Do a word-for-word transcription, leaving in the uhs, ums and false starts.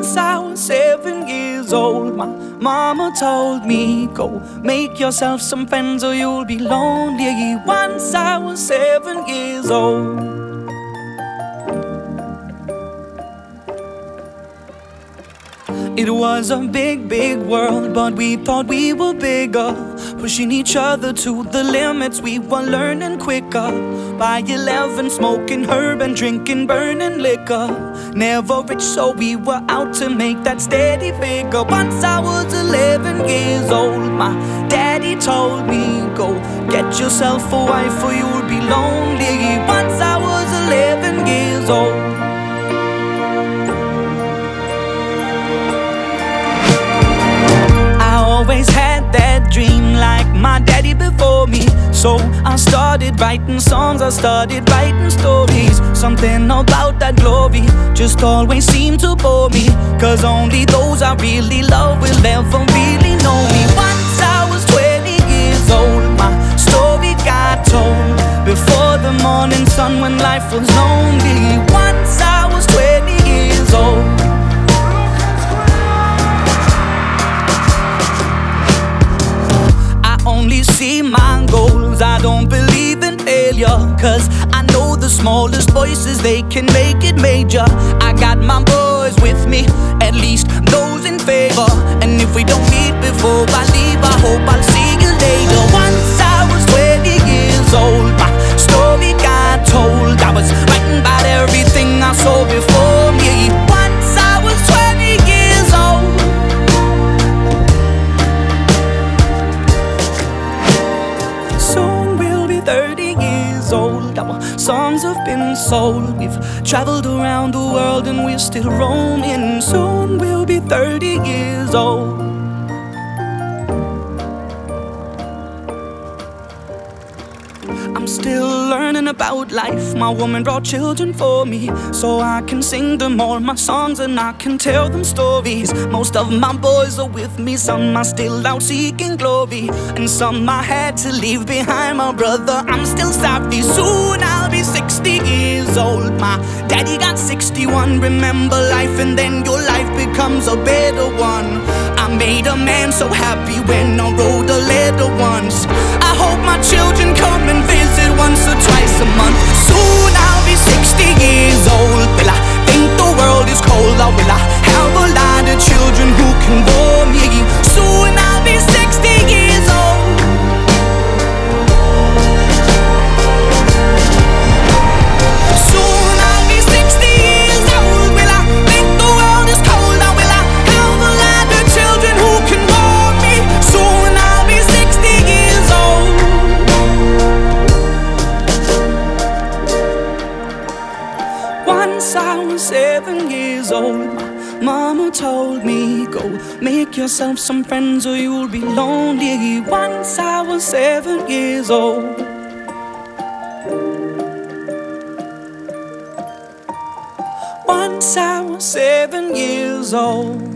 Once I was seven years old, my mama told me, go make yourself some friends or you'll be lonely. Once I was seven years old. It was a big, big world, but we thought we were bigger, pushing each other to the limits. We were learning quicker. By eleven, smoking herb and drinking burning liquor. Never rich, so we were out to make that steady figure. Once I was eleven years old, my daddy told me, go get yourself a wife or you'll be lonely. Once I was eleven years old. Always had that dream like my daddy before me. So I started writing songs, I started writing stories. Something about that glory just always seemed to bore me, cause only those I really love will ever really know me. Once I was twenty years old, my story got told before the morning sun when life was lonely. Once I was twenty years old. Only see my goals, I don't believe in failure, cause I know the smallest voices, they can make it major. I got my boys with me, at least those in favor. And if we don't meet before I leave, I hope I'll see you later. Once I was twenty years old, my story got told. I was writing about everything I saw before me. Once I was twenty years old. thirty years old, our songs have been sold. We've traveled around the world and we're still roaming. Soon we'll be thirty years old. I'm still learning about life. My woman brought children for me, so I can sing them all my songs and I can tell them stories. Most of my boys are with me, some are still out seeking glory, and some I had to leave behind. My brother, I'm still sorry. Soon I'll be sixty years old. My daddy got sixty-one. Remember life and then your life becomes a better one. I made a man so happy when I wrote a letter once. I hope my children come and visit once or twice a month. Soon I'll be sixty years old. Will I think the world is cold, or will I have a lot of children who can bore me? Soon I'll be sixty years old. Soon I'll be sixty years old. Will I think the world is cold, or will I have a lot of children who can bore me? Soon I'll be sixty years old. Once I was seven years old, my mama told me, go make yourself some friends or you'll be lonely. Once I was seven years old. Once I was seven years old.